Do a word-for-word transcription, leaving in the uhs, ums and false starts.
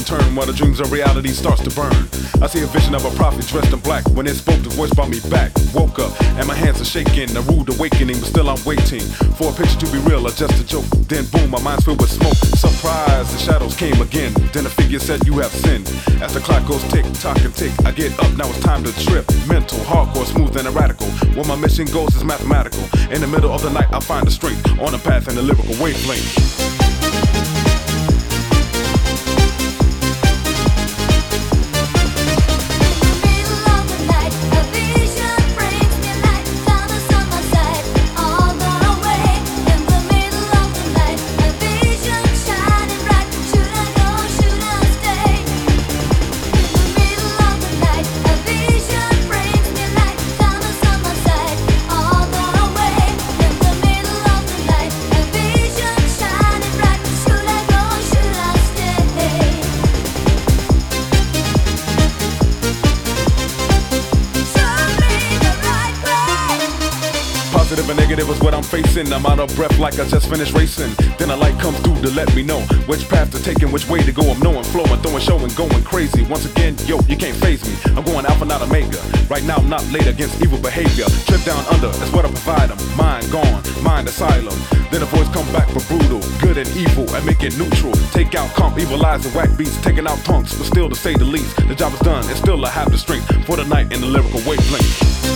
turn while the dreams of reality starts to burn. I see a vision of a prophet dressed in black. When it spoke, the voice brought me back. Woke up and my hands are shaking, a rude awakening, but still I'm waiting for a picture to be real or just a joke. Then boom, my mind's filled with smoke. Surprise, the shadows came again. Then a figure said, you have sinned. As the clock goes tick, tock and tick, I get up, now it's time to trip. Mental, hardcore, smooth and radical. Where my mission goes is mathematical. In the middle of the night, I find the strength on a path in the lyrical wavelength. Positive and negative is what I'm facing. I'm out of breath like I just finished racing. Then a light comes through to let me know which path to take and which way to go. I'm knowing, flowing, throwing, showing, going crazy. Once again, yo, you can't phase me. I'm going alpha, not omega. Right now, I'm not late against evil behavior. Trip down under, that's what I provide them. Mind gone, mind asylum. Then a voice come back for brutal, good and evil, and make it neutral. Take out comp, evil eyes and whack beats, taking out punks, but still to say the least, the job is done, and still I have the strength for the night in the lyrical wavelength.